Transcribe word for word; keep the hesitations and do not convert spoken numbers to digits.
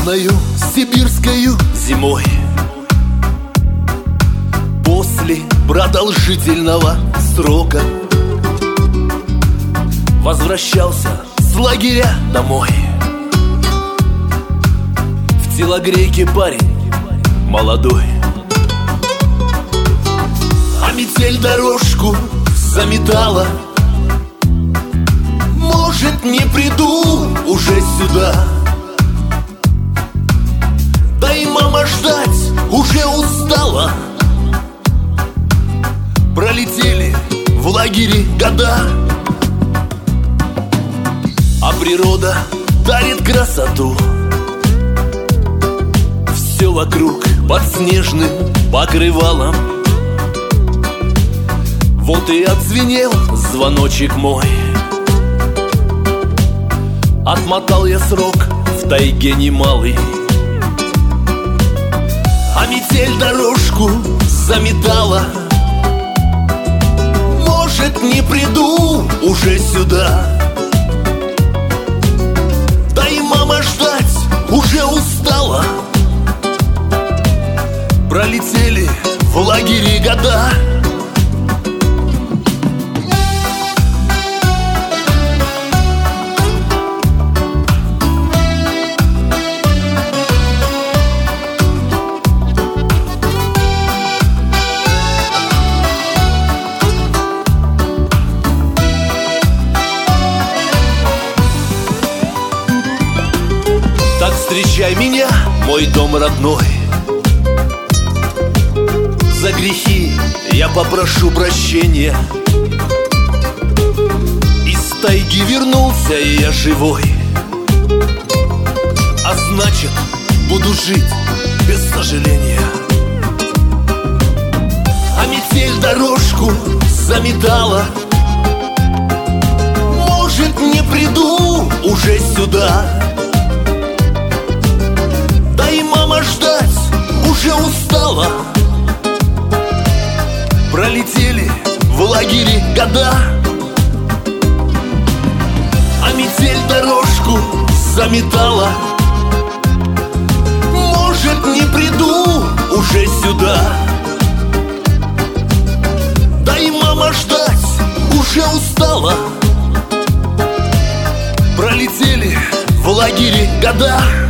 Ясною сибирскою зимой, после продолжительного срока, возвращался с лагеря домой. В телогрейке парень молодой, а метель дорожку заметала. Может, не приду уже сюда, да и мама ждать уже устала. Пролетели в лагере года, а природа дарит красоту. Все вокруг под снежным покрывалом. Вот и отзвенел звоночек мой. Отмотал я срок в тайге немалый, а метель дорожку заметала. Может, не приду уже сюда, да и мама ждать уже устала. Пролетели в лагере года, так встречай меня, мой дом родной. За грехи я попрошу прощения. Из тайги вернулся я живой, а значит, буду жить без сожаления. А метель дорожку заметала. Может, не приду уже сюда, да и мама ждать уже устала. Пролетели в лагере года, а метель дорожку заметала. Может, не приду уже сюда, да и мама ждать уже устала. Пролетели в лагере года.